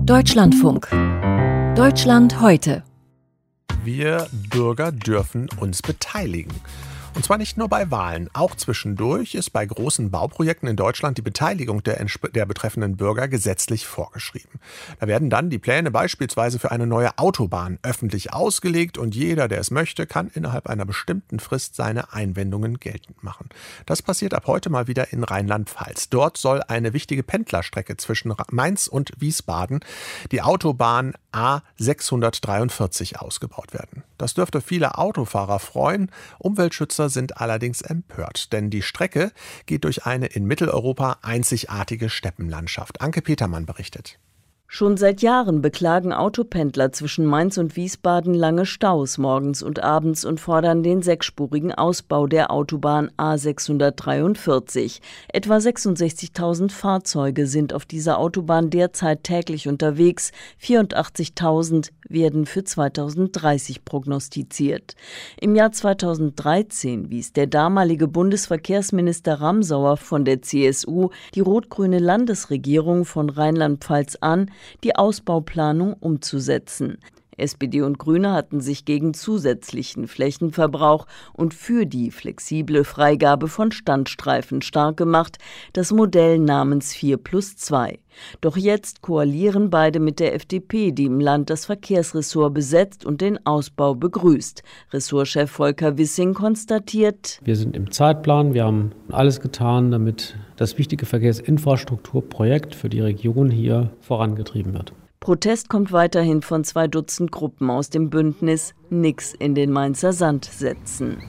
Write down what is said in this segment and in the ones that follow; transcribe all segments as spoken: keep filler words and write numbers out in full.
Deutschlandfunk. Deutschland heute. Wir Bürger dürfen uns beteiligen. Und zwar nicht nur bei Wahlen. Auch zwischendurch ist bei großen Bauprojekten in Deutschland die Beteiligung der, der betreffenden Bürger gesetzlich vorgeschrieben. Da werden dann die Pläne beispielsweise für eine neue Autobahn öffentlich ausgelegt und jeder, der es möchte, kann innerhalb einer bestimmten Frist seine Einwendungen geltend machen. Das passiert ab heute mal wieder in Rheinland-Pfalz. Dort soll eine wichtige Pendlerstrecke zwischen Mainz und Wiesbaden, die Autobahn A sechshundertdreiundvierzig, ausgebaut werden. Das dürfte viele Autofahrer freuen. Umweltschützer sind allerdings empört, denn die Strecke geht durch eine in Mitteleuropa einzigartige Steppenlandschaft. Anke Petermann berichtet. Schon seit Jahren beklagen Autopendler zwischen Mainz und Wiesbaden lange Staus morgens und abends und fordern den sechsspurigen Ausbau der Autobahn A sechshundertdreiundvierzig. Etwa sechsundsechzigtausend Fahrzeuge sind auf dieser Autobahn derzeit täglich unterwegs. vierundachtzigtausend werden für zweitausenddreißig prognostiziert. Im Jahr zweitausenddreizehn wies der damalige Bundesverkehrsminister Ramsauer von der C S U die rot-grüne Landesregierung von Rheinland-Pfalz an, die Ausbauplanung umzusetzen. S P D und Grüne hatten sich gegen zusätzlichen Flächenverbrauch und für die flexible Freigabe von Standstreifen stark gemacht, das Modell namens vier plus zwei. Doch jetzt koalieren beide mit der F D P, die im Land das Verkehrsressort besetzt und den Ausbau begrüßt. Ressortchef Volker Wissing konstatiert: Wir sind im Zeitplan, wir haben alles getan, damit das wichtige Verkehrsinfrastrukturprojekt für die Region hier vorangetrieben wird. Protest kommt weiterhin von zwei Dutzend Gruppen aus dem Bündnis Nix in den Mainzer Sand setzen.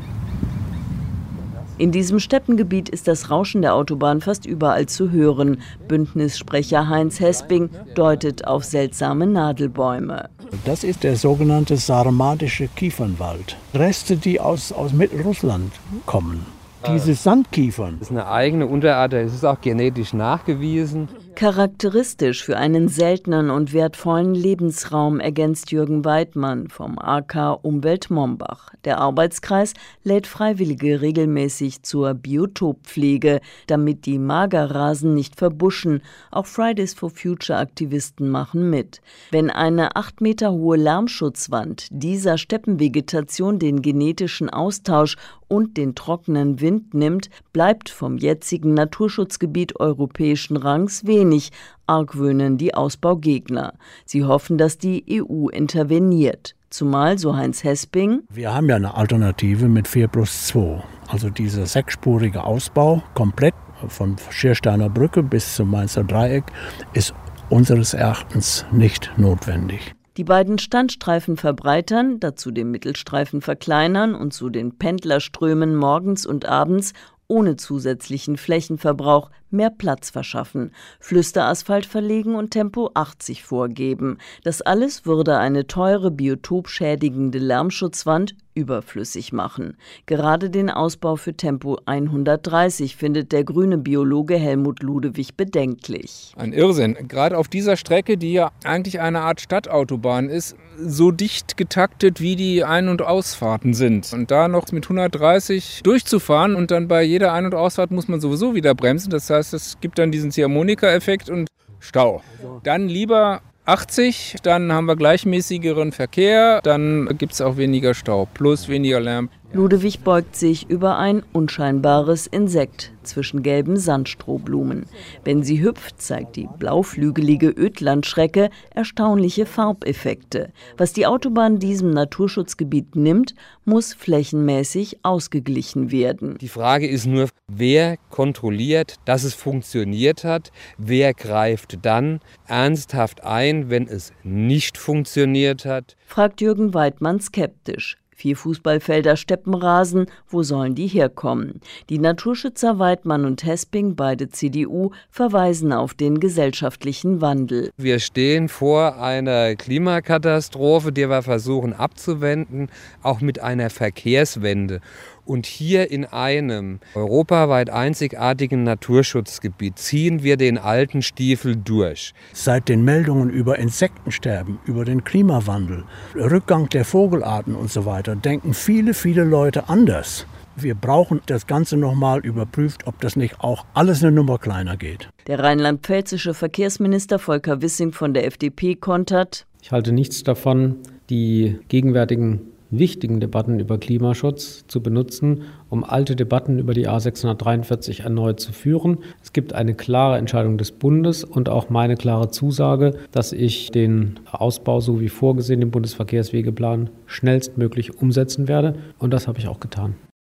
In diesem Steppengebiet ist das Rauschen der Autobahn fast überall zu hören. Bündnissprecher Heinz Hesping deutet auf seltsame Nadelbäume. Das ist der sogenannte sarmatische Kiefernwald. Reste, die aus, aus Mittelrussland kommen. Diese Sandkiefern. Das ist eine eigene Unterart, das ist auch genetisch nachgewiesen. Charakteristisch für einen seltenen und wertvollen Lebensraum, ergänzt Jürgen Weidmann vom A K Umwelt Mombach. Der Arbeitskreis lädt Freiwillige regelmäßig zur Biotoppflege, damit die Magerrasen nicht verbuschen. Auch Fridays for Future Aktivisten machen mit. Wenn eine acht Meter hohe Lärmschutzwand dieser Steppenvegetation den genetischen Austausch und den trockenen Wind nimmt, bleibt vom jetzigen Naturschutzgebiet europäischen Rangs wenig, argwöhnen die Ausbaugegner. Sie hoffen, dass die E U interveniert. Zumal, so Heinz Hesping: Wir haben ja eine Alternative mit vier plus zwei. Also dieser sechsspurige Ausbau, komplett von Schiersteiner Brücke bis zum Mainzer Dreieck, ist unseres Erachtens nicht notwendig. Die beiden Standstreifen verbreitern, dazu den Mittelstreifen verkleinern und so den Pendlerströmen morgens und abends ohne zusätzlichen Flächenverbrauch mehr Platz verschaffen, Flüsterasphalt verlegen und Tempo achtzig vorgeben. Das alles würde eine teure biotopschädigende Lärmschutzwand überflüssig machen. Gerade den Ausbau für Tempo hundertdreißig findet der grüne Biologe Helmut Ludewig bedenklich. Ein Irrsinn. Gerade auf dieser Strecke, die ja eigentlich eine Art Stadtautobahn ist, so dicht getaktet, wie die Ein- und Ausfahrten sind. Und da noch mit hundertdreißig durchzufahren und dann bei jeder Ein- und Ausfahrt muss man sowieso wieder bremsen. Das heißt, es gibt dann diesen Ziehharmonika-Effekt und Stau. Dann lieber achtzig, dann haben wir gleichmäßigeren Verkehr, dann gibt es auch weniger Stau, plus weniger Lärm. Ludewig beugt sich über ein unscheinbares Insekt zwischen gelben Sandstrohblumen. Wenn sie hüpft, zeigt die blauflügelige Ödlandschrecke erstaunliche Farbeffekte. Was die Autobahn diesem Naturschutzgebiet nimmt, muss flächenmäßig ausgeglichen werden. Die Frage ist nur, wer kontrolliert, dass es funktioniert hat? Wer greift dann ernsthaft ein, wenn es nicht funktioniert hat? Fragt Jürgen Weidmann skeptisch. Vier Fußballfelder Steppenrasen, wo sollen die herkommen? Die Naturschützer Weidmann und Hesping, beide C D U, verweisen auf den gesellschaftlichen Wandel. Wir stehen vor einer Klimakatastrophe, die wir versuchen abzuwenden, auch mit einer Verkehrswende. Und hier in einem europaweit einzigartigen Naturschutzgebiet ziehen wir den alten Stiefel durch. Seit den Meldungen über Insektensterben, über den Klimawandel, Rückgang der Vogelarten und so weiter, denken viele, viele Leute anders. Wir brauchen das Ganze nochmal überprüft, ob das nicht auch alles eine Nummer kleiner geht. Der rheinland-pfälzische Verkehrsminister Volker Wissing von der F D P kontert: Ich halte nichts davon, die gegenwärtigen wichtigen Debatten über Klimaschutz zu benutzen, um alte Debatten über die A sechshundertdreiundvierzig erneut zu führen. Es gibt eine klare Entscheidung des Bundes und auch meine klare Zusage, dass ich den Ausbau, so wie vorgesehen im Bundesverkehrswegeplan, schnellstmöglich umsetzen werde. Und das habe ich auch getan.